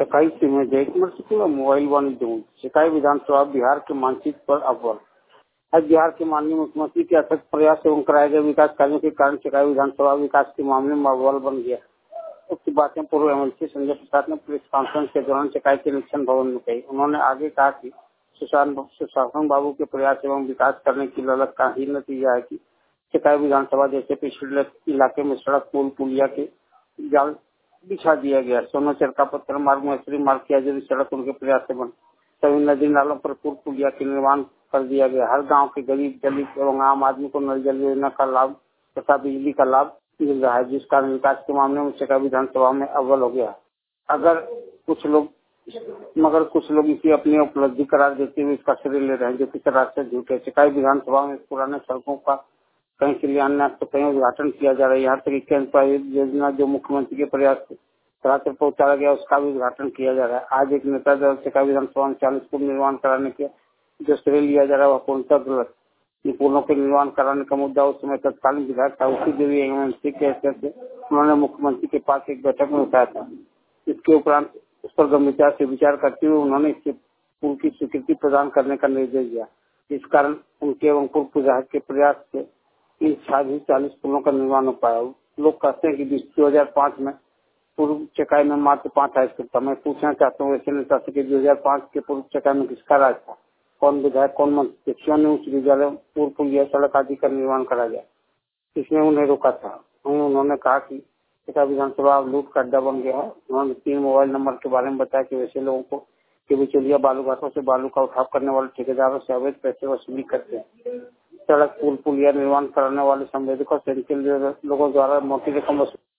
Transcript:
चकाई से में Jaykumar Shukla mobile one zone Chakai विधानसभा बिहार के मानचित्र पर अव्वल। आज बिहार के माननीय मुख्यमंत्री के अथक प्रयास एवं कराए गए विकास कार्यों के कारण चकाई विधानसभा विकास के मामले में अव्वल बन गया। उक्त बातें पूर्व एमएलसी संजय प्रसाद ने प्रेस कॉन्फ्रेंस के दौरान चकाई के निरीक्षण भवन में कही। उन्होंने आगे कहा कि सुशासन बाबू के प्रयास एवं विकास करने की ललक का ही नतीजा है कि चकाई विधानसभा जैसे पिछड़े इलाके में सड़क पुल पुलिया के जाल बिछा दिया गया। सोनो चरका पत्थर मार्ग मैत्री मार्ग की आजादी सड़क उनके प्रयास से बन सभी नदी नालों पर पुल पुलिया के निर्माण कर दिया गया। हर गांव के गरीब दलित एवं आम आदमी को नल जल योजना का लाभ तथा बिजली का लाभ मिल रहा है, जिस कारण विकास के मामले में चकाई विधानसभा में अव्वल हो गया। मगर कुछ लोग इसे अपनी उपलब्धि करार देते हुए इसका श्रेय ले रहे हैं, जो कि सरासर झूठ है। चकाई विधानसभा में पुराने सड़कों का कहीं शिलान्यास तो कहीं उद्घाटन किया जा रहा है। यहाँ तक केंद्र योजना जो मुख्यमंत्री के प्रयास से सरासर पर उतारा गया उसका भी उद्घाटन किया जा रहा है। आज एक नेता दल चकाई विधानसभा में 40 पुल निर्माण कराने के जो श्रेय लिया जा रहा है वह पूर्णतः गलत। इन पुलों के निर्माण कराने का मुद्दा उस समय तत्कालीन विधायक ताऊसी देवी एमएलसी के हैसियत से उन्होंने मुख्यमंत्री के पास एक बैठक में उठाया था। इसके उपरांत उस पर गंभीरता से विचार करते हुए उन्होंने इसके पुल की स्वीकृति प्रदान करने का निर्देश दिया। इस कारण उनके एवं पूर्व विधायक के प्रयास से इन 40 पुलों का निर्माण हो पाया। लोग कहते हैं कि 2005 में पूर्व चकाई में मात्र 5 हाई स्कूल था। मैं पूछना चाहता हूँ ऐसे नेता से कि 2005 के पूर्व चकाई में किसका राज था, कौन विधायक कौन मंत्री, क्यों ने उच्च विद्यालय पूर्व पुलिया सड़क आदि का निर्माण करा गया, किसने उन्हें रोका था। उन्होंने कहा कि चकाई विधानसभा लूट का अड्डा बन गया है। उन्होंने 3 मोबाइल नंबर के बारे में बताया कि वैसे लोगों को के बिचौलिया बालूघाटों से बालू का उठाव करने वाले ठेकेदारों से अवैध पैसे वसूली करते हैं। सड़क पुल पुलिया निर्माण कराने वाले संवेदकों से लोगों द्वारा मोटी रकम